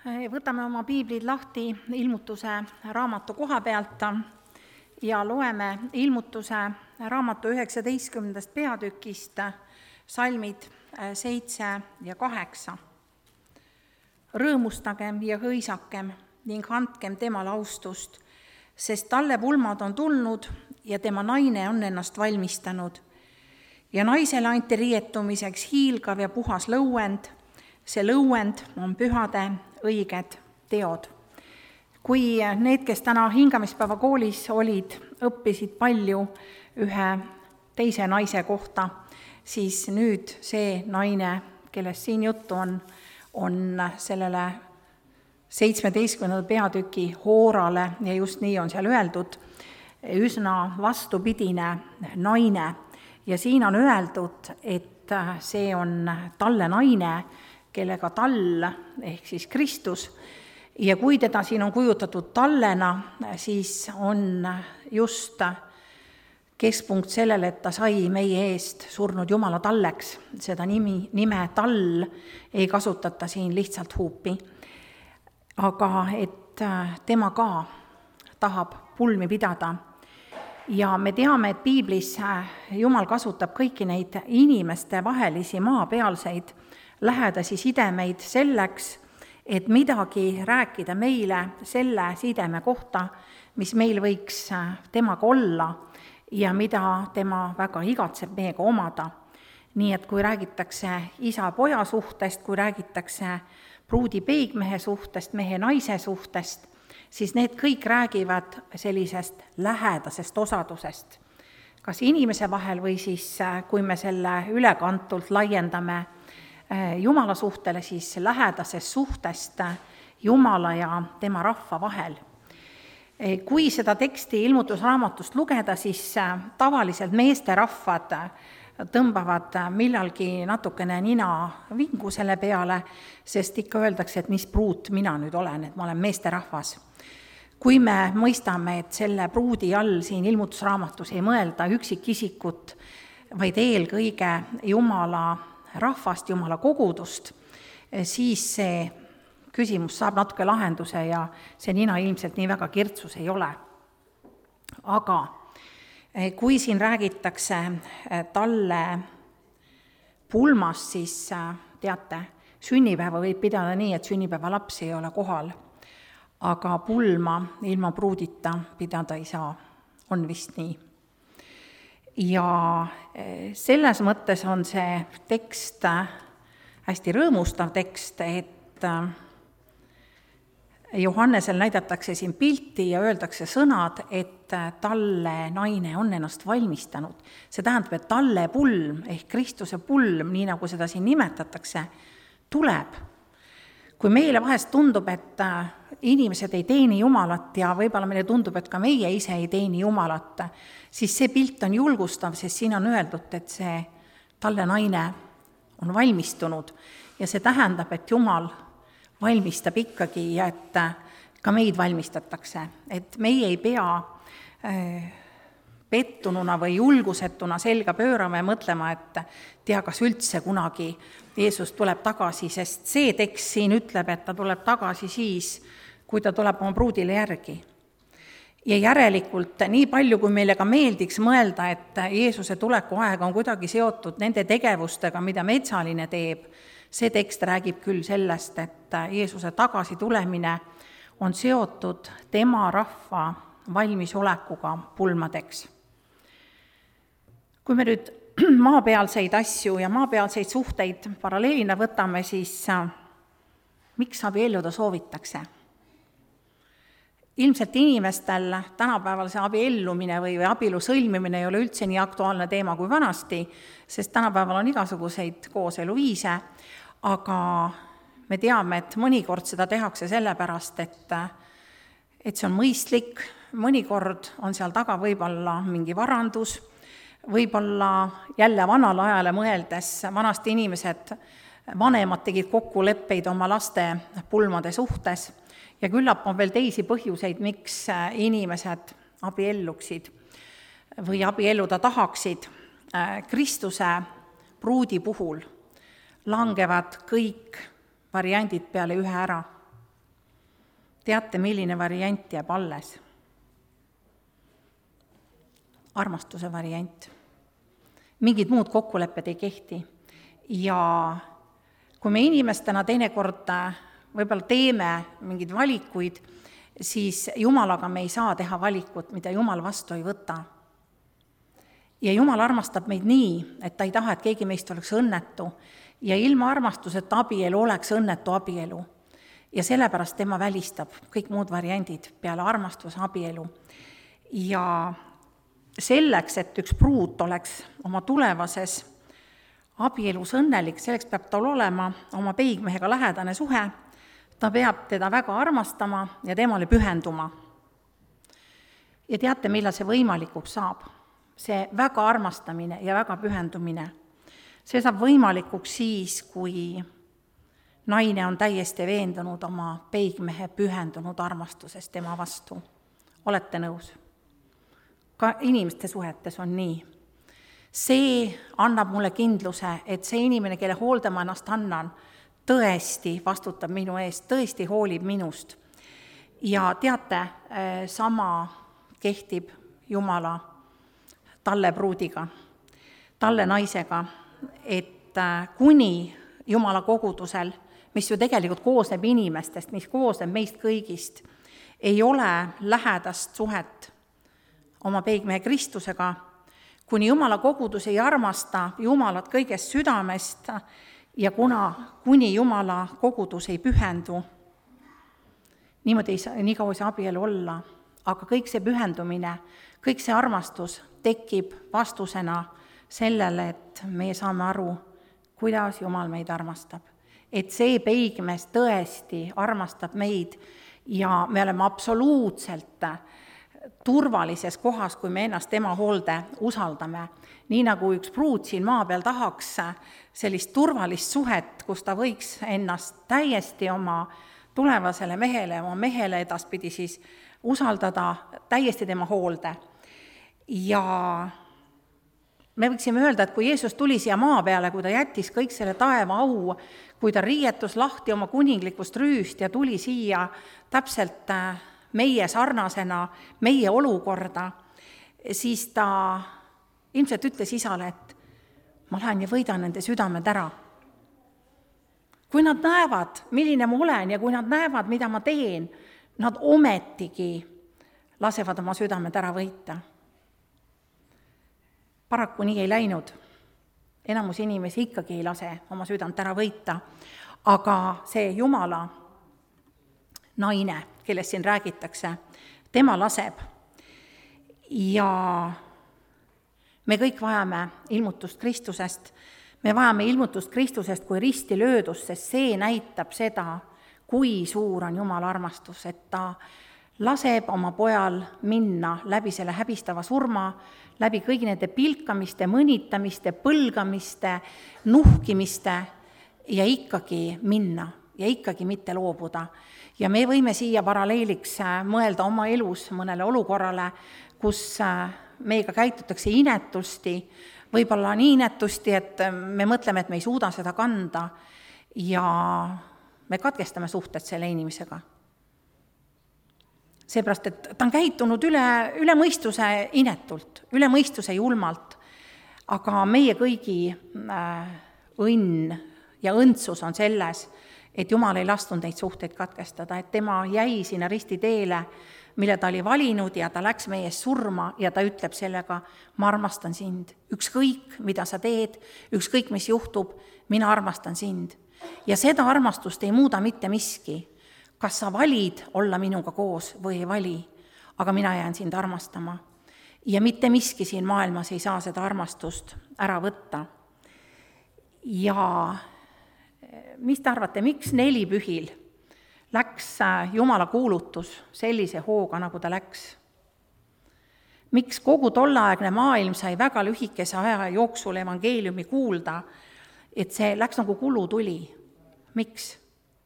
Võtame oma piiblid lahti Ilmutuse raamatu koha pealt ja loeme Ilmutuse raamatu 19. peatükist salmid 7 ja 8. Rõõmustagem ja hõisakem ning andkem temale austust, sest talle pulmad on tulnud ja tema naine on ennast valmistanud. Ja naisele anti riietumiseks hiilgav ja puhas lõuend, see lõuend on pühade õiged teod. Kui need, kes täna hingamispäeva koolis olid, õppisid palju ühe teise naise kohta, siis nüüd see naine, kellest siin juttu on sellele 17. peatüki Hoorale, ja just nii on seal öeldud, üsna vastupidine naine. Ja siin on öeldud, et see on talle naine, kellega tall ehk siis Kristus, ja kui teda siin on kujutatud tallena, siis on just keskpunkt sellele, et ta sai meie eest surnud Jumala talleks. Seda nime tall ei kasutata siin lihtsalt huupi, aga et tema ka tahab pulmi pidada. Ja me teame, et piiblis Jumal kasutab kõiki neid inimeste vahelisi maapealseid lähedasi sidemeid selleks, et midagi rääkida meile selle sideme kohta, mis meil võiks temaga olla ja mida tema väga igatseb meiega omada. Nii et kui räägitakse isa-poja suhtest, kui räägitakse pruudi-peigmehe suhtest, mehe-naise suhtest, siis need kõik räägivad sellisest lähedasest osadusest. Kas inimese vahel või siis, kui me selle ülekantult laiendame Jumala suhtele, siis lähedasest suhtest Jumala ja tema rahva vahel. Kui seda teksti Ilmutusraamatust lugeda, siis tavaliselt meesterahvad tõmbavad millalgi natukene nina vingu selle peale, sest ikka öeldakse, et mis pruut mina nüüd olen, et ma olen meesterahvas. Kui me mõistame, et selle pruudi all siin Ilmutusraamatus ei mõelda üksikisikut, vaid eelkõige Jumala rahvast, Jumala kogudust, siis see küsimus saab natuke lahenduse ja see nina ilmselt nii väga kirtsus ei ole. Aga kui siin räägitakse talle pulmast, siis teate, sünnipäeva võib pidada nii, et sünnipäeva laps ei ole kohal, aga pulma ilma pruudita pidada ei saa, on vist nii. Ja selles mõttes on see tekst hästi rõõmustav tekst, et Johannesel näidatakse siin pilti ja öeldakse sõnad, et talle naine on ennast valmistanud. See tähendab, et talle pulm ehk Kristuse pulm, nii nagu seda siin nimetatakse, tuleb. Kui meile vahest tundub, et inimesed ei teeni Jumalat ja võib-olla meile tundub, et ka meie ise ei teeni Jumalat, siis see pilt on julgustav, sest siin on öeldud, et see talle naine on valmistunud ja see tähendab, et Jumal valmistab ikkagi ja et ka meid valmistatakse, et meie ei pea pettununa või julgusetuna selga pöörama ja mõtlema, et tea, kas üldse kunagi Jeesus tuleb tagasi, sest see tekst siin ütleb, et ta tuleb tagasi siis, kui ta tuleb oma pruudile järgi. Ja järelikult nii palju, kui meile ka meeldiks mõelda, et Jeesuse tuleku aeg on kuidagi seotud nende tegevustega, mida metsaline teeb, see tekst räägib küll sellest, et Jeesuse tagasi tulemine on seotud tema rahva valmisolekuga pulmadeks. Kui me nüüd maapealseid asju ja maapealseid suhteid paralleelina võtame, siis miks abielluda soovitakse? Ilmselt inimestel tänapäeval see abiellumine või abielu sõlmimine ei ole üldse nii aktuaalne teema kui vanasti, sest tänapäeval on igasuguseid kooseluviise, aga me teame, et mõnikord seda tehakse sellepärast, et see on mõistlik, mõnikord on seal taga võib-olla mingi varandus, võib-olla jälle vanale ajale mõeldes vanasti inimesed, vanemad tegid kokkuleppeid oma laste pulmade suhtes ja küllap on veel teisi põhjuseid, miks inimesed abielluksid või abielluda tahaksid. Kristuse pruudi puhul langevad kõik variandid peale ühe ära. teate, milline variant jääb alles? Armastuse variant. Mingid muud kokkulepped ei kehti. Ja kui me inimestena teinekord võib-olla teeme mingeid valikuid, siis Jumalaga me ei saa teha valikut, mida Jumal vastu ei võta. Ja Jumal armastab meid nii, et ta ei taha, et keegi meist oleks õnnetu ja ilma armastuseta abielu oleks õnnetu abielu. Ja sellepärast tema välistab kõik muud variandid peale armastuse abielu. Ja selleks, et üks pruut oleks oma tulevases abielus õnnelik, selleks peab tal olema oma peigmehega lähedane suhe, ta peab teda väga armastama ja temale pühenduma. Ja teate, millal see võimalikuks saab? See väga armastamine ja väga pühendumine. See saab võimalikuks siis, kui naine on täiesti veendunud oma peigmehe pühendunud armastuses tema vastu. Olete nõus? Ka inimeste suhetes on nii. See annab mulle kindluse, et see inimene, kelle hoolde ma ennast annan, tõesti vastutab minu eest, tõesti hoolib minust. Ja teate, sama kehtib Jumala talle pruudiga, talle naisega, et kuni Jumala kogudusel, mis ju tegelikult koosneb inimestest, mis koosneb meist kõigist, ei ole lähedast suhet oma peigmehe Kristusega, kuni Jumala kogudus ei armasta Jumalat kõigest südamest ja kuni Jumala kogudus ei pühendu, niimoodi ei saa nii kaua see abielu olla, aga kõik see pühendumine, kõik see armastus tekib vastusena sellele, et me saame aru, kuidas Jumal meid armastab. Et see peigmees tõesti armastab meid ja me oleme absoluutselt turvalises kohas, kui me ennast tema hoolde usaldame. Nii nagu üks pruut siin maa peal tahaks sellist turvalist suhet, kus ta võiks ennast täiesti oma tulevasele mehele, oma mehele edaspidi siis usaldada täiesti tema hoolde. Ja me võiksime öelda, et kui Jeesus tuli siia maa peale, kui ta jättis kõik selle taeva au, kui ta riietus lahti oma kuninglikust rüüst ja tuli siia täpselt meie sarnasena, meie olukorda, siis ta ilmselt ütles isale, et ma lähen ja võidan nende südamed ära. Kui nad näevad, milline ma olen ja kui nad näevad, mida ma teen, nad ometigi lasevad oma südamed ära võita. Paraku nii ei läinud. Enamus inimesi ikkagi ei lase oma südant ära võita, aga see Jumala naine, kellest siin räägitakse, tema laseb. Ja me kõik vajame ilmutust Kristusest. Me vajame ilmutust Kristusest kui risti löödust, sest see näitab seda, kui suur on Jumala armastus, et ta laseb oma pojal minna läbi selle häbistava surma, läbi kõigi nende pilkamiste, mõnitamiste, põlgamiste, nuhkimiste ja ikkagi minna ja ikkagi mitte loobuda. Ja me võime siia paralleeliks mõelda oma elus mõnele olukorrale, kus meiega käitutakse inetusti, võib-olla nii inetusti, et me mõtleme, et me ei suuda seda kanda ja me katkestame suhted selle inimesega. Seepärast, et ta on käitunud üle mõistuse inetult, üle mõistuse julmalt, aga meie kõigi õnn ja õndsus on selles, et Jumal ei lastunud neid suhteid katkestada, et tema jäi sinna ristiteele, mille ta oli valinud ja ta läks meie surma ja ta ütleb sellega, ma armastan sind, ükskõik, mida sa teed, ükskõik, mis juhtub, mina armastan sind. Ja seda armastust ei muuda mitte miski. Kas sa valid olla minuga koos või ei vali, aga mina jään sind armastama. Ja mitte miski siin maailmas ei saa seda armastust ära võtta. Ja mis te arvate, miks nelipühil läks Jumala kuulutus sellise hooga, nagu ta läks? Miks kogu tolleaegne maailm sai väga lühikese aja jooksul evangeeliumi kuulda, et see läks nagu kulutuli? Miks?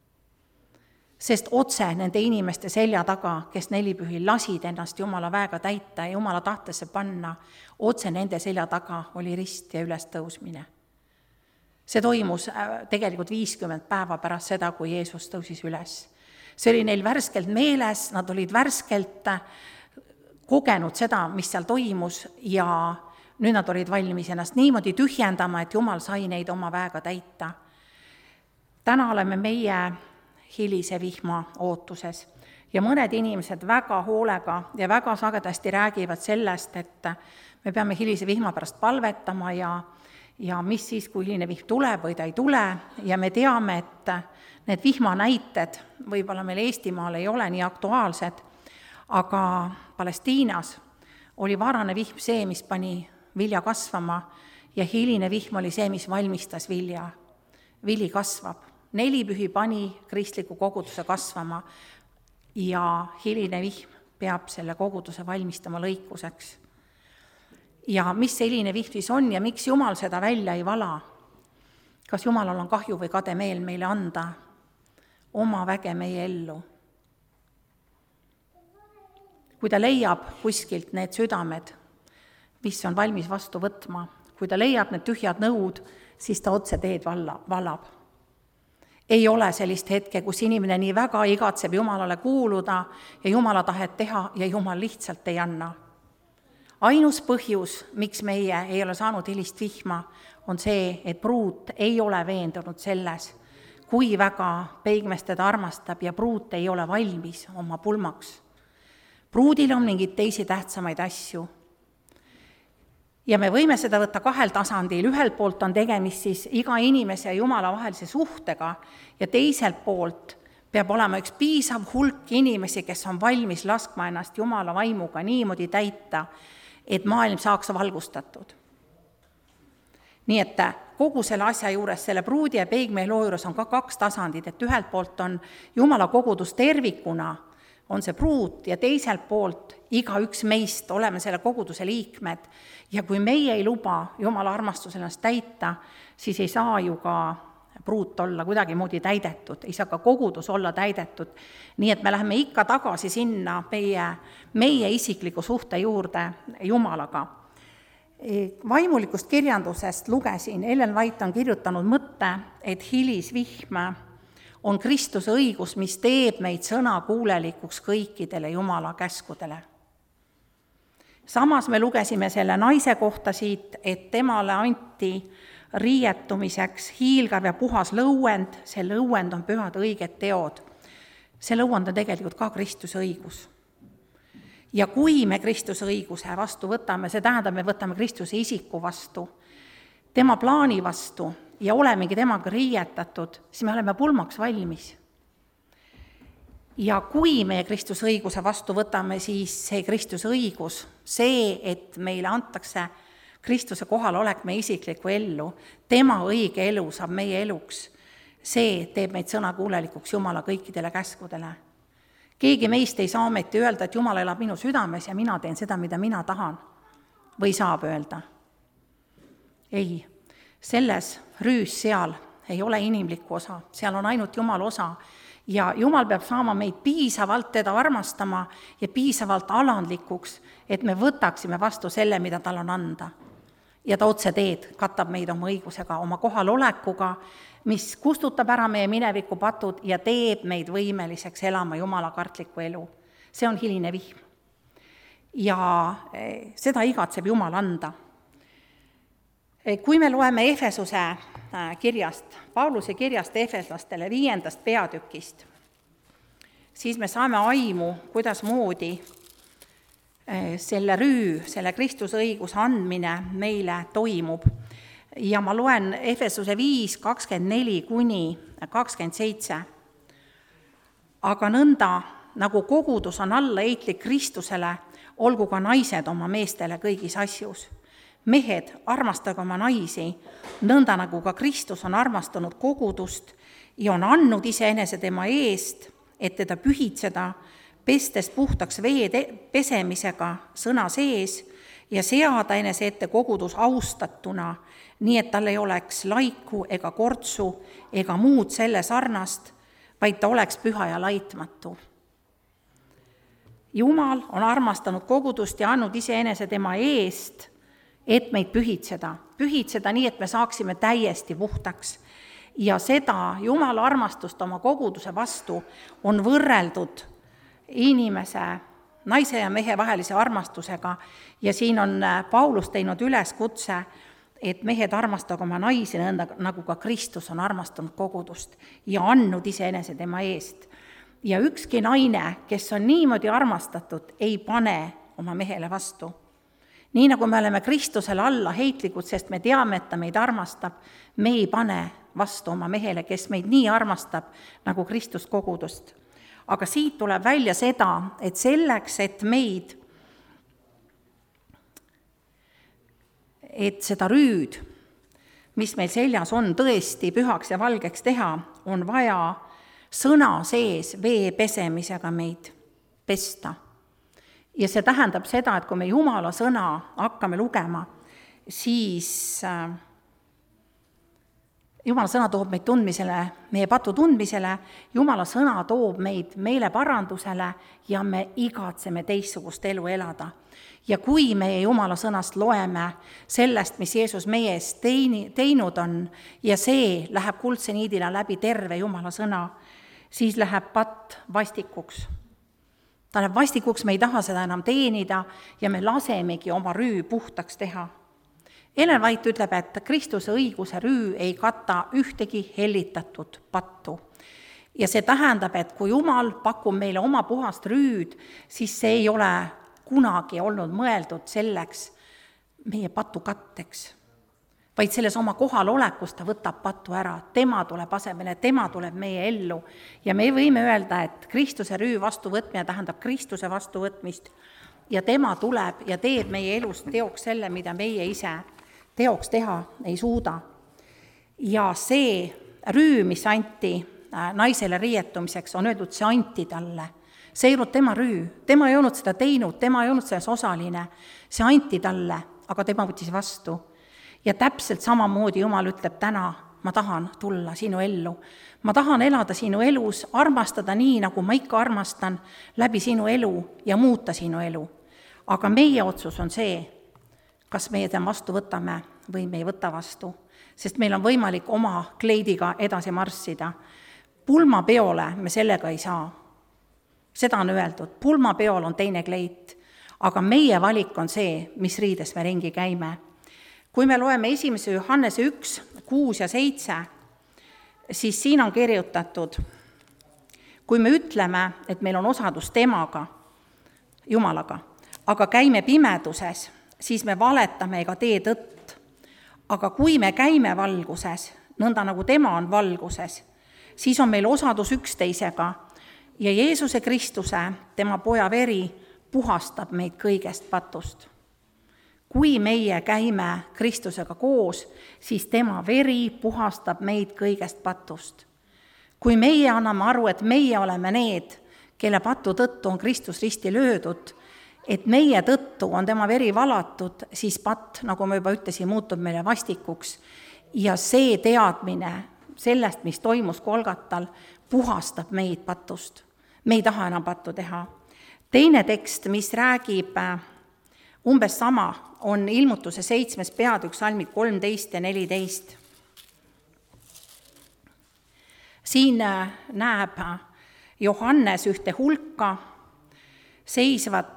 Sest otse nende inimeste selja taga, kes nelipühil lasid ennast Jumala väega täita ja Jumala tahtesse panna, otse nende selja taga oli rist ja ülestõusmine. See toimus tegelikult 50 päeva pärast seda, kui Jeesus tõusis üles. See oli neil värskelt meeles, nad olid värskelt kogenud seda, mis seal toimus ja nüüd nad olid valmis ennast niimoodi tühjendama, et Jumal sai neid oma väega täita. Täna oleme meie hilise vihma ootuses ja mõned inimesed väga hoolega ja väga sagedasti räägivad sellest, et me peame hilise vihma pärast palvetama ja mis siis, kui hiline vihm tuleb või ta ei tule ja me teame, et need vihmanäited võib-olla meil Eestimaal ei ole nii aktuaalsed, aga Palestiinas oli varane vihm see, mis pani vilja kasvama ja hiline vihm oli see, mis valmistas vilja. Vili kasvab. 4 pühi pani kristliku koguduse kasvama ja hiline vihm peab selle koguduse valmistama lõikuseks. Ja mis see hiline vihm siis on ja miks Jumal seda välja ei vala? Kas Jumalal on kahju või kade meel meile anda oma väge meie ellu? Kui ta leiab kuskilt need südamed, mis on valmis vastu võtma, kui ta leiab need tühjad nõud, siis ta otse teed valab. Ei ole sellist hetke, kus inimene nii väga igatseb Jumalale kuuluda ja Jumala tahet teha ja Jumal lihtsalt ei anna. Ainus põhjus, miks meie ei ole saanud hilist vihma, on see, et pruut ei ole veendunud selles, kui väga peigmees teda armastab ja pruut ei ole valmis oma pulmaks. Pruudil on mingeid teisi tähtsamaid asju. Ja me võime seda võtta 2 tasandil. Ühelt poolt on tegemist siis iga inimese ja Jumala vahelise suhtega ja teiselt poolt peab olema üks piisav hulk inimesi, kes on valmis laskma ennast Jumala vaimuga niimoodi täita, et maailm saaks valgustatud. Nii et kogu selle asja juures, selle pruudi ja peigmehe loo juures on ka 2 tasandid, et ühelt poolt on Jumala kogudus tervikuna, on see pruut ja teiselt poolt igaüks meist oleme selle koguduse liikmed ja kui meie ei luba Jumala armastusel ennast täita, siis ei saa ju ka pruut olla kuidagi moodi täidetud, ei saa ka kogudus olla täidetud. Nii et me läheme ikka tagasi sinna meie isikliku suhte juurde Jumalaga. Vaimulikust kirjandusest lugesin, Ellen White on kirjutanud mõtte, et hilisvihm on Kristuse õigus, mis teeb meid sõnakuulelikuks kõikidele Jumala käskudele. Samas me lugesime selle naise kohta siit, et temale anti riietumiseks hiilgav ja puhas lõuend, see lõuend on pühad õiged teod. See lõuend on tegelikult ka Kristuse õigus. Ja kui me Kristuse õiguse vastu võtame, see tähendab, me võtame Kristuse isiku vastu, tema plaani vastu, ja olemegi temaga riietatud, siis me oleme pulmaks valmis. Ja kui me Kristuse õiguse vastu võtame, siis see Kristuse õigus, see, et meile antakse Kristuse kohalolek meie isiklikku ellu, tema õige elu saab meie eluks, see teeb meid sõnakuulelikuks Jumala kõikidele käskudele. Keegi meist ei saa ometi öelda, et Jumal elab minu südames ja mina teen seda, mida mina tahan. Või saab öelda? Ei. Selles rüüs seal ei ole inimlikku osa, seal on ainult Jumal osa ja Jumal peab saama meid piisavalt teda armastama ja piisavalt alandlikuks, et me võtaksime vastu selle, mida tal on anda. Ja ta otse teed, katab meid oma õigusega, oma kohalolekuga, mis kustutab ära meie mineviku patud ja teeb meid võimeliseks elama Jumala kartlikku elu. See on hiline vihm. Ja seda igatseb Jumal anda. Kui me loeme Efesuse kirjast, Pauluse kirjast Efeslastele 5. peatükist, siis me saame aimu, kuidas moodi selle Kristuse õiguse andmine meile toimub. Ja ma loen Efesuse 5, 24 kuni 27. Aga nõnda, nagu kogudus on allaheitlik Kristusele, olgu ka naised oma meestele kõigis asjus. Mehed, armastage oma naisi, nõnda nagu ka Kristus on armastanud kogudust ja on andnud iseenese tema eest, et teda pühitseda, pestes puhtaks vee pesemisega sõna sees ja seada enese ette kogudus austatuna, nii et tal ei oleks laiku ega kortsu ega muud selle sarnast, vaid ta oleks püha ja laitmatu. Jumal on armastanud kogudust ja andnud iseenese tema eest, et meid pühitseda nii, et me saaksime täiesti puhtaks Ja seda Jumala armastust oma koguduse vastu on võrreldud inimese, naise ja mehe vahelise armastusega ja siin on Paulus teinud üleskutse, et mehed armastage oma naisi nõnda, nagu ka Kristus on armastanud kogudust ja andnud iseenese tema eest. Ja ükski naine, kes on niimoodi armastatud, ei pane oma mehele vastu. Nii nagu me oleme Kristusele alla heitlikud, sest me teame, et ta meid armastab, me ei pane vastu oma mehele, kes meid nii armastab, nagu Kristus kogudust. Aga siit tuleb välja seda, et selleks, et seda rüüd, mis meil seljas on, tõesti pühaks ja valgeks teha, on vaja sõna sees vee pesemisega meid pesta. Ja see tähendab seda, et kui me Jumala sõna hakkame lugema, siis Jumala sõna toob meid tundmisele, meie patu tundmisele, Jumala sõna toob meid meeleparandusele ja me igatseme teistsugust elu elada. Ja kui meie Jumala sõnast loeme sellest, mis Jeesus meie eest teinud on, ja see läheb kuldse niidina läbi terve Jumala sõna, siis läheb patt vastikuks. Ta läheb vastikuks, me ei taha seda enam teenida ja me lasemegi oma rüü puhtaks teha. Ellen White ütleb, et Kristuse õiguse rüü ei kata ühtegi hellitatud pattu. Ja see tähendab, et kui Jumal pakub meile oma puhast rüüd, siis see ei ole kunagi olnud mõeldud selleks meie patu katteks, vaid selles oma kohal olekus ta võtab patu ära, tema tuleb asemele, tema tuleb meie ellu. Ja me võime öelda, et Kristuse rüü vastuvõtmine tähendab Kristuse vastuvõtmist ja tema tuleb ja teeb meie elus teoks selle, mida meie ise teoks teha ei suuda. Ja see rüü, mis anti naisele riietumiseks, on öeldud, see anti talle. See ei olnud tema rüü, tema ei olnud seda teinud, tema ei olnud selles osaline, see anti talle, aga tema võttis vastu. Ja täpselt samamoodi Jumal ütleb täna, ma tahan tulla sinu ellu. Ma tahan elada sinu elus, armastada nii, nagu ma ikka armastan, läbi sinu elu ja muuta sinu elu. Aga meie otsus on see, kas meie tema vastu võtame või me ei võta vastu. Sest meil on võimalik oma kleidiga edasi marssida. Pulmapeole me sellega ei saa. Seda on öeldud, pulmapeol on teine kleit, aga meie valik on see, mis riides me ringi käime. Kui me loeme 1. Johannese 1, 6 ja 7, siis siin on kirjutatud, kui me ütleme, et meil on osadus temaga, Jumalaga, aga käime pimeduses, siis me valetame ega tee tõtt. Aga kui me käime valguses, nõnda nagu tema on valguses, siis on meil osadus üksteisega ja Jeesuse Kristuse, tema poja veri, puhastab meid kõigest patust. Kui meie käime Kristusega koos, siis tema veri puhastab meid kõigest patust. Kui meie anname aru, et meie oleme need, kelle patu tõttu on Kristus risti löödud, et meie tõttu on tema veri valatud, siis patt, nagu ma juba ütlesin, muutub meile vastikuks. Ja see teadmine sellest, mis toimus Golgatal, puhastab meid patust. Me ei taha enam pattu teha. Teine tekst, mis räägib umbes sama, on Ilmutuse 7. peatükk, salmid 13 ja 14. Siin näeb Johannes ühte hulka seisvat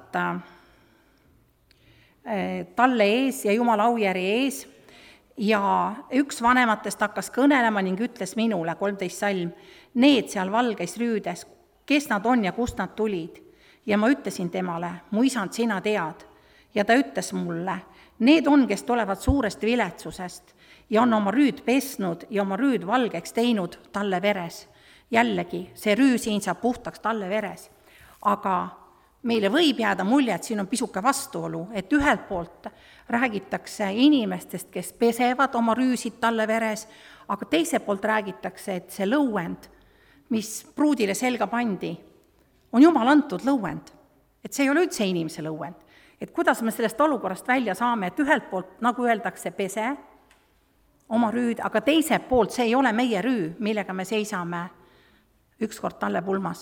talle ees ja Jumala aujärje ees ja üks vanematest hakkas kõnelema ning ütles minule, 13 salm, need seal valgeis rüüdes, kes nad on ja kust nad tulid. Ja ma ütlesin temale, mu isand, sina tead. Ja ta ütles mulle, need on, kes tulevad suurest viletsusest ja on oma rüüd pesnud ja oma rüüd valgeks teinud talle veres. Jällegi, see rüü siin saab puhtaks talle veres. Aga meile võib jääda mulje, et siin on pisuke vastuolu, et ühelt poolt räägitakse inimestest, kes pesevad oma rüüsid talle veres, aga teiselt poolt räägitakse, et see lõuend, mis pruudile selga pandi, on Jumal antud lõuend. Et see ei ole üldse inimese lõuend. Et kuidas me sellest olukorrast välja saame, et ühelt poolt, nagu öeldakse, pese oma rüüd, aga teiselt poolt see ei ole meie rüü, millega me seisame ükskord talle pulmas.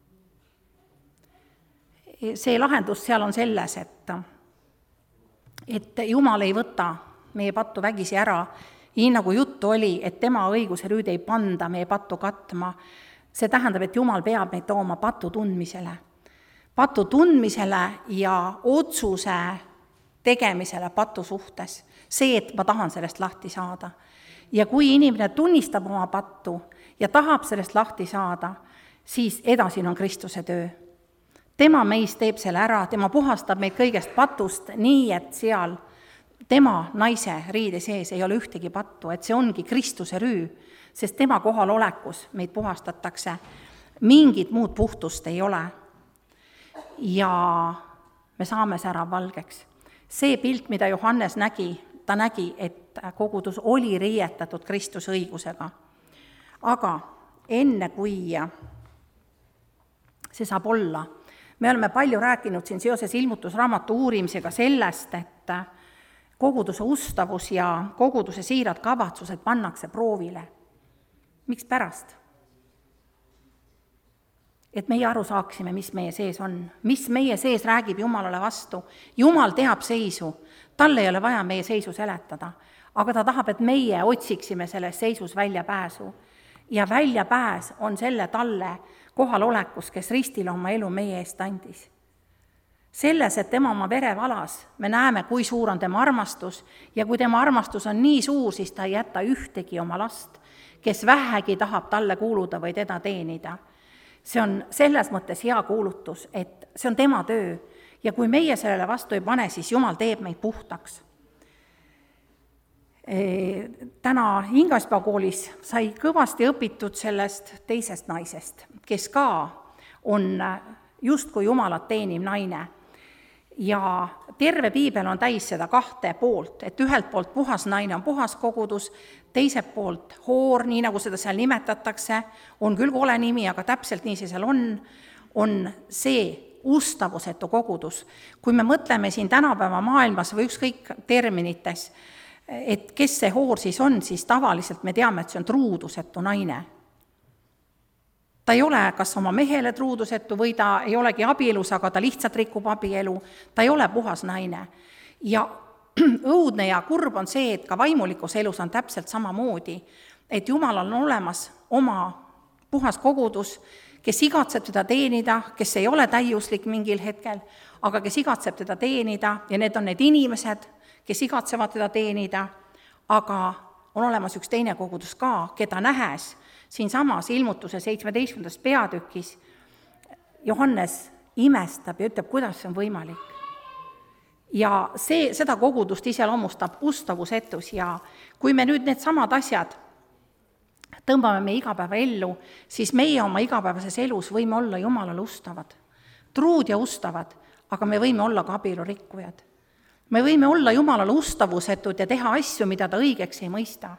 See lahendus seal on selles, et Jumal ei võta meie pattu vägisi ära nii nagu juttu oli, et tema õiguse rüüd ei panda meie pattu katma, see tähendab, et Jumal peab meid tooma patu tundmisele ja otsuse tegemisele patu suhtes. See, et ma tahan sellest lahti saada. Ja kui inimene tunnistab oma pattu ja tahab sellest lahti saada, siis edasine on Kristuse töö. Tema meist teeb selle ära, tema puhastab meid kõigest patust nii, et seal tema naise riide sees ei ole ühtegi pattu, et see ongi Kristuse rüü, sest tema kohalolekus meid puhastatakse. Mingit muud puhtust ei ole. Ja me saame särav valgeks. See pilt, mida Johannes nägi, ta nägi, et kogudus oli riietatud Kristuse õigusega. Aga enne kui see saab olla, me oleme palju rääkinud siin seoses ilmutusraamatu uurimisega sellest, et koguduse ustavus ja koguduse siirad kavatsused pannakse proovile. Miks pärast? Et meie aru saaksime, mis meie sees on, mis meie sees räägib Jumalale vastu. Jumal teab seisu, talle ei ole vaja meie seisu seletada, aga ta tahab, et meie otsiksime selles seisus väljapääsu. Ja väljapääs on selle talle kohalolekus, kes ristile oma elu meie eest andis. Selles, et tema oma vere valas, me näeme, kui suur on tema armastus ja kui tema armastus on nii suur, siis ta ei jäta ühtegi oma last, kes vähegi tahab talle kuuluda või teda teenida. See on selles mõttes hea kuulutus, et see on tema töö ja kui meie sellele vastu ei pane, siis Jumal teeb meid puhtaks. Täna Ingaspa koolis sai kõvasti õpitud sellest teisest naisest, kes ka on justkui Jumalat teeniv naine. Ja terve piibel on täis seda kahte poolt, et ühelt poolt puhas naine on puhas kogudus, teiselt poolt hoor, nii nagu seda seal nimetatakse, on küll kole nimi, aga täpselt nii see seal on see ustavusetu kogudus. Kui me mõtleme siin tänapäeva maailmas või ükskõik terminites, et kes see hoor siis on, siis tavaliselt me teame, et see on truudusetu naine. Ta ei ole kas oma mehele truudusetu või ta ei olegi abielus, aga ta lihtsalt rikub abielu. Ta ei ole puhas naine. Ja õudne ja kurb on see, et ka vaimulikus elus on täpselt samamoodi, et Jumal on olemas oma puhas kogudus, kes igatseb teda teenida, kes ei ole täiuslik mingil hetkel, aga kes igatseb teda teenida ja need on need inimesed, kes igatsevad teda teenida, aga on olemas üks teine kogudus ka, keda nähes siin samas ilmutuse 17. peatükis Johannes imestab ja ütleb, kuidas see on võimalik. Ja seda kogudust iseloomustab ustavusetus ja kui me nüüd need samad asjad tõmbame meie igapäeva ellu, siis meie oma igapäevases elus võime olla Jumalale ustavad, truud ja ustavad, aga me võime olla ka abielurikkujad. Me võime olla Jumalale ustavusetud ja teha asju, mida ta õigeks ei mõista.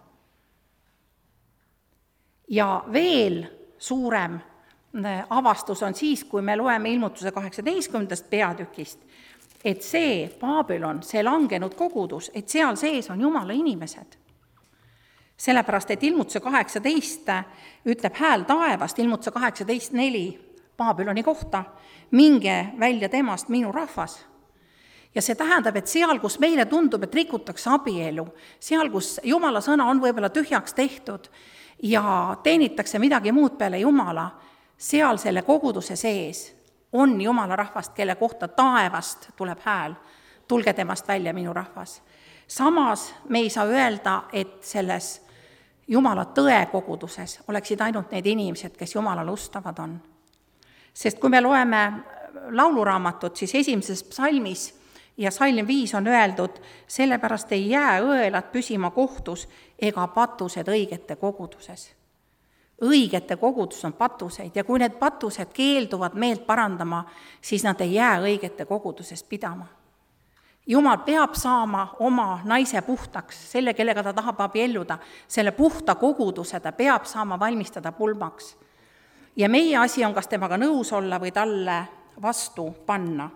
Ja veel suurem avastus on siis, kui me loeme ilmutuse 18. peatükist, et see Babylon, see langenud kogudus, et seal sees on Jumala inimesed. Sellepärast, et ilmutuse 18 ütleb hääl taevast, ilmutuse 18.4 Babyloni kohta, minge välja temast minu rahvas. Ja see tähendab, et seal, kus meile tundub, et rikutakse abielu, seal, kus Jumala sõna on võib-olla tühjaks tehtud ja teenitakse midagi muud peale Jumala, seal selle koguduse sees on Jumala rahvast, kelle kohta taevast tuleb hääl, tulge temast välja minu rahvas. Samas me ei saa öelda, et selles Jumala tõe koguduses oleksid ainult need inimesed, kes Jumalale ustavad on. Sest kui me loeme lauluraamatut, siis 1. psalmis ja salm 5 on öeldud, sellepärast ei jää õelad püsima kohtus ega patused õigete koguduses. Õigete kogudus on patuseid ja kui need patused keelduvad meelt parandama, siis nad ei jää õigete kogudusest pidama. Jumal peab saama oma naise puhtaks, selle, kellega ta tahab abielluda, selle puhta koguduse ta peab saama valmistada pulmaks. Ja meie asi on kas temaga nõus olla või talle vastu panna.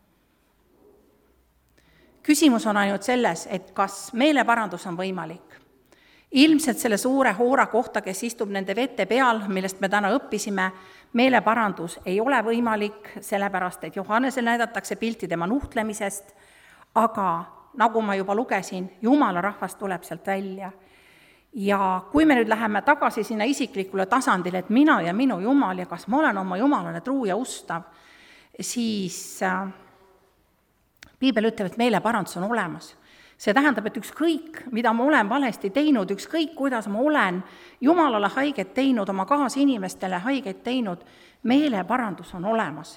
Küsimus on ainult selles, et kas meeleparandus on võimalik. Ilmselt selle suure hoora kohta, kes istub nende vete peal, millest me täna õppisime, meeleparandus ei ole võimalik, sellepärast et Johannesel näidatakse pilti tema nuhtlemisest, aga nagu ma juba lugesin, Jumala rahvas tuleb sealt välja. Ja kui me nüüd läheme tagasi sinna isiklikule tasandile, et mina ja minu Jumal ja kas ma olen oma Jumalale truu ja ustav, siis piibel ütleb, et meeleparandus on olemas. See tähendab, et ükskõik, mida ma olen valesti teinud, ükskõik, kuidas ma olen Jumalale haiget teinud, oma kaasinimestele haiget teinud, meeleparandus on olemas.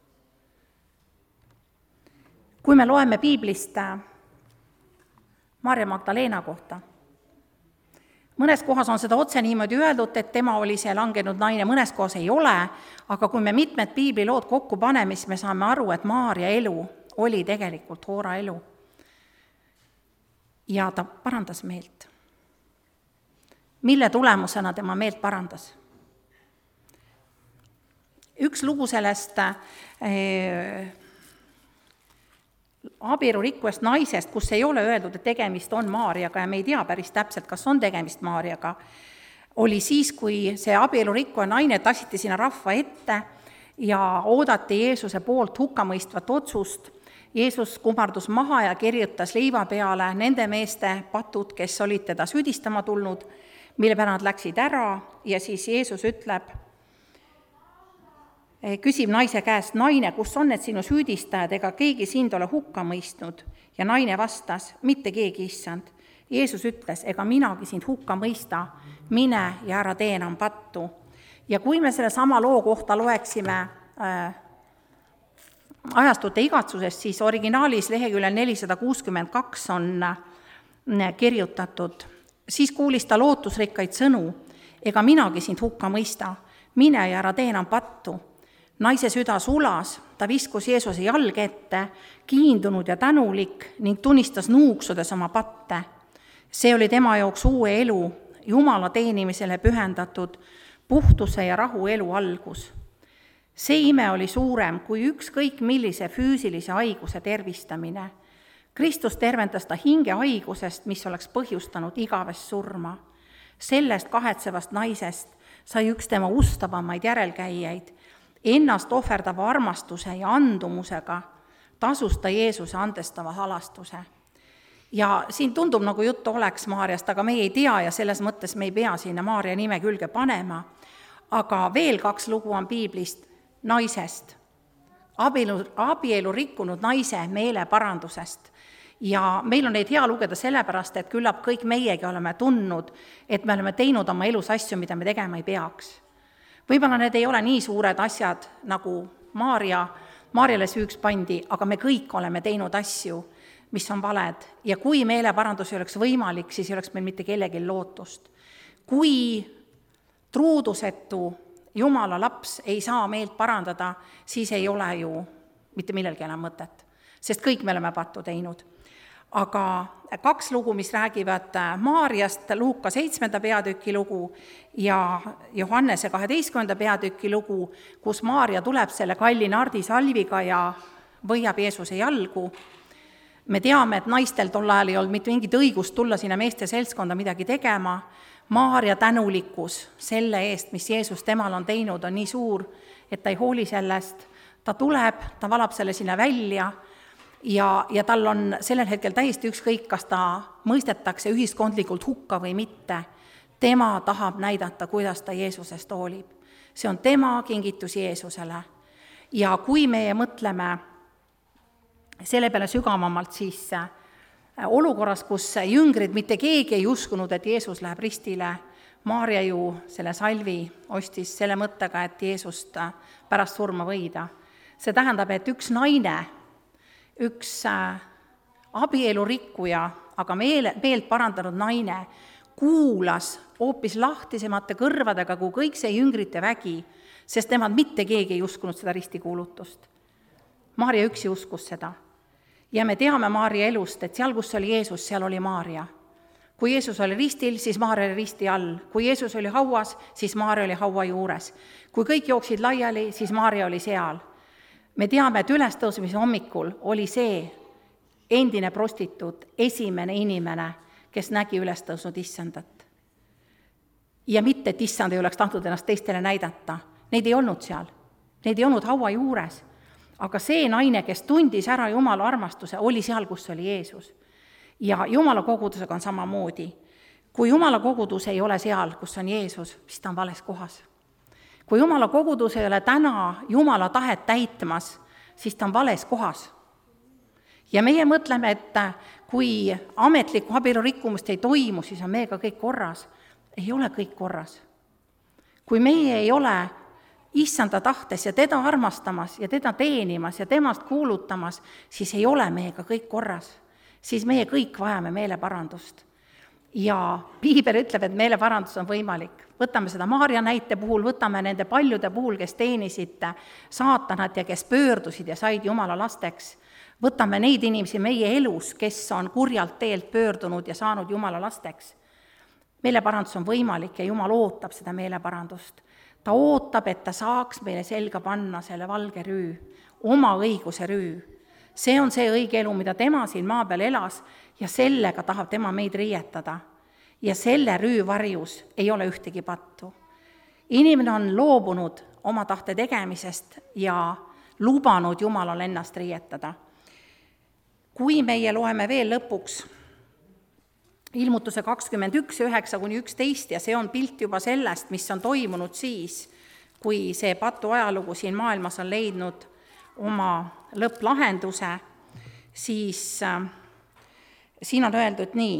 Kui me loeme piiblist Maarja Magdaleena kohta, mõnes kohas on seda otse niimoodi öeldud, et tema oli see langenud naine, mõnes kohas ei ole, aga kui me mitmed piiblilood kokku paneme, siis me saame aru, et Maarja elu oli tegelikult Hoora elu. Ja ta parandas meelt. Mille tulemusena tema meelt parandas? Üks lugu sellest abielurikkujast naisest, kus ei ole öeldud, et tegemist on Maarjaga ja me ei tea päris täpselt, kas on tegemist Maarjaga, oli siis, kui see abielurikkuja naine tassiti sinna rahva ette ja oodati Jeesuse poolt hukkamõistvat otsust. Jeesus kummardus maha ja kirjutas leiva peale nende meeste patud, kes olid teda süüdistama tulnud, mille peale nad läksid ära ja siis Jeesus ütleb, küsib naise käest, naine, kus on need sinu süüdistajad, ega keegi sind ole hukka mõistnud? Ja naine vastas, mitte keegi, issand. Jeesus ütles, ega minagi sind hukka mõista, mine ja ära tee enam pattu. Ja kui me selle sama loo kohta loeksime ajastute igatsusest, siis originaalis leheküljel 462 on kirjutatud, siis kuulis ta lootusrikkaid sõnu, ega minagi sind hukka mõista, mine ja ära tee enam pattu. Naise süda sulas, ta viskus Jeesuse jalg ette, kiindunud ja tänulik ning tunnistas nuuksudes oma patte. See oli tema jaoks uue elu, Jumala teenimisele pühendatud, puhtuse ja rahu elu algus. See ime oli suurem kui ükskõik millise füüsilise haiguse tervistamine. Kristus tervendas ta hinge haigusest, mis oleks põhjustanud igavest surma. Sellest kahetsevast naisest sai üks tema ustavamaid järelkäijaid. Ennast ohverdava armastuse ja andumusega tasus ta Jeesuse andestava halastuse. Ja siin tundub, nagu juttu oleks Maarjast, aga me ei tea ja selles mõttes me ei pea sinna Maarja nime külge panema. Aga veel 2 lugu on piiblist naisest, abielu rikkunud naise meeleparandusest. Ja meil on neid hea lugeda sellepärast, et küllap kõik meiegi oleme tundnud, et me oleme teinud oma elus asju, mida me tegema ei peaks. Võib-olla need ei ole nii suured asjad, nagu Maarjale süüks pandi, aga me kõik oleme teinud asju, mis on valed. Ja kui meeleparandus ei oleks võimalik, siis ei oleks meil mitte kellegi lootust. Kui truudusetu Jumala laps ei saa meelt parandada, siis ei ole ju mitte millelgi enam mõtet, sest kõik me oleme pattu teinud. Aga 2 lugu, mis räägivad Maarjast, Luuka 7. peatüki lugu ja Johannese 12. peatüki lugu, kus Maarja tuleb selle kalli nardisalviga ja võiab Jeesuse jalgu. Me teame, et naistel tol ajal ei olnud mitte mingit õigust tulla sinna meeste seltskonda midagi tegema. Maarja tänulikkus selle eest, mis Jeesus temal on teinud, on nii suur, et ta ei hooli sellest. Ta tuleb, ta valab selle sinna välja ja tal on sellel hetkel täiesti ükskõik, kas ta mõistetakse ühiskondlikult hukka või mitte. Tema tahab näidata, kuidas ta Jeesusest hoolib. See on tema kingitus Jeesusele. Ja kui me mõtleme selle peale sügavamalt, siis olukorras, kus jüngrid mitte keegi ei uskunud, et Jeesus läheb ristile, Maarja ju selle salvi ostis selle mõttega, et Jeesust pärast surma võida. See tähendab, et üks naine, üks abielurikkuja, aga meelt parandanud naine kuulas hoopis lahtisemate kõrvadega kui kõik see jüngrite vägi, sest nemad mitte keegi ei uskunud seda ristikuulutust. Maarja üksi uskus seda. Ja me teame Maarja elust, et seal, kus oli Jeesus, seal oli Maarja. Kui Jeesus oli ristil, siis Maarja oli risti all. Kui Jeesus oli hauas, siis Maarja oli haua juures. Kui kõik jooksid laiali, siis Maarja oli seal. Me teame, et ülestõusmise hommikul oli see endine prostituut, esimene inimene, kes nägi ülestõusnud issandat. Ja mitte, et issand ei oleks tahtnud ennast teistele näidata. Neid ei olnud seal. Neid ei olnud haua juures. Aga see naine, kes tundis ära Jumala armastuse, oli seal, kus oli Jeesus. Ja Jumala kogudusega on samamoodi. Kui Jumala kogudus ei ole seal, kus on Jeesus, siis ta on vales kohas. Kui Jumala kogudus ei ole täna Jumala tahet täitmas, siis ta on vales kohas. Ja meie mõtleme, et kui ametlikku abielu rikkumist ei toimu, siis on meiega kõik korras. Ei ole kõik korras. Kui meie ei ole issanda tahtes ja teda armastamas ja teda teenimas ja temast kuulutamas, siis ei ole meiega kõik korras. Siis meie kõik vajame meeleparandust. Ja Piibel ütleb, et meeleparandus on võimalik. Võtame seda Maarja näite puhul, võtame nende paljude puhul, kes teenisid saatanat ja kes pöördusid ja said Jumala lasteks. Võtame neid inimesi meie elus, kes on kurjalt teelt pöördunud ja saanud Jumala lasteks. Meeleparandus on võimalik ja Jumal ootab seda meeleparandust. Ta ootab, et ta saaks meile selga panna selle valge rüü, oma õiguse rüü. See on see õige elu, mida tema siin maa peal elas ja sellega tahab tema meid riietada. Ja selle rüü varjus ei ole ühtegi pattu. Inimene on loobunud oma tahte tegemisest ja lubanud Jumalal ennast riietada. Kui meie loeme veel lõpuks Ilmutuse 21, 9-11 ja see on pilt juba sellest, mis on toimunud siis, kui see patu ajalugu siin maailmas on leidnud oma lõpplahenduse, siis siin on öeldud nii,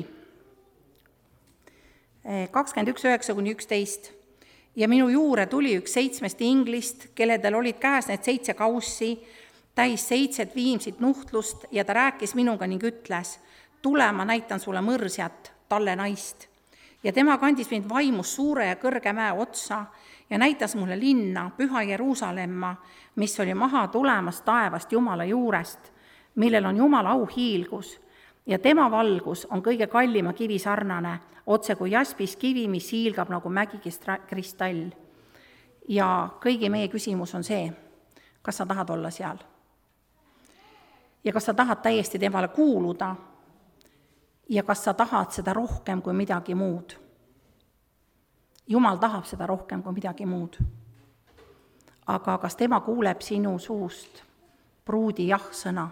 21, 9-11. Ja minu juure tuli üks 7 inglist, kelledel olid käes need 7 kaussi, täis 7 viimsit nuhtlust ja ta rääkis minuga ning ütles, tule, ma näitan sulle mõrsjat, talle naist. Ja tema kandis mind vaimus suure ja kõrge mäe otsa ja näitas mulle linna, püha Jeruusalemma, mis oli maha tulemas taevast Jumala juurest, millel on Jumala auhiilgus. Ja tema valgus on kõige kallima kivi sarnane, otse kui jaspis kivi, mis hiilgab nagu mägikristall. Ja kõigi meie küsimus on see, kas sa tahad olla seal? Ja kas sa tahad täiesti temale kuuluda? Ja kas sa tahad seda rohkem kui midagi muud? Jumal tahab seda rohkem kui midagi muud. Aga kas tema kuuleb sinu suust pruudi jah-sõna?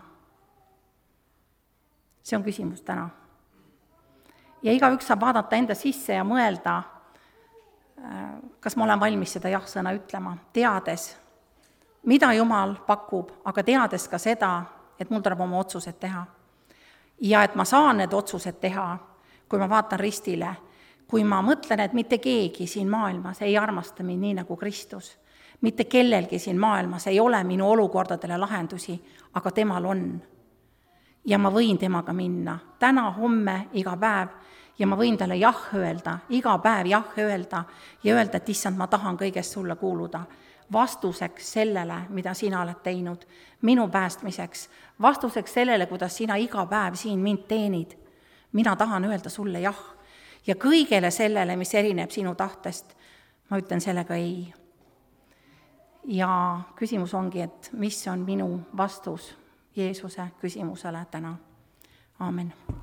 See on küsimus täna. Ja igaüks saab vaadata enda sisse ja mõelda, kas ma olen valmis seda jah-sõna ütlema, teades, mida Jumal pakub, aga teades ka seda, et mul tuleb oma otsused teha. Ja et ma saan need otsused teha, kui ma vaatan ristile, kui ma mõtlen, et mitte keegi siin maailmas ei armasta mind nii nagu Kristus. Mitte kellelgi siin maailmas ei ole minu olukordadele lahendusi, aga temal on. Ja ma võin temaga minna täna, homme, iga päev ja ma võin talle jah öelda, iga päev jah öelda ja öelda, et issand, ma tahan kõigest sulle kuuluda. Vastuseks sellele, mida sina oled teinud, minu päästmiseks, vastuseks sellele, kuidas sina iga päev siin mind teenid. Mina tahan öelda sulle jah. Ja kõigele sellele, mis erineb sinu tahtest, ma ütlen sellega ei. Ja küsimus ongi, et mis on minu vastus Jeesuse küsimusele täna. Aamen.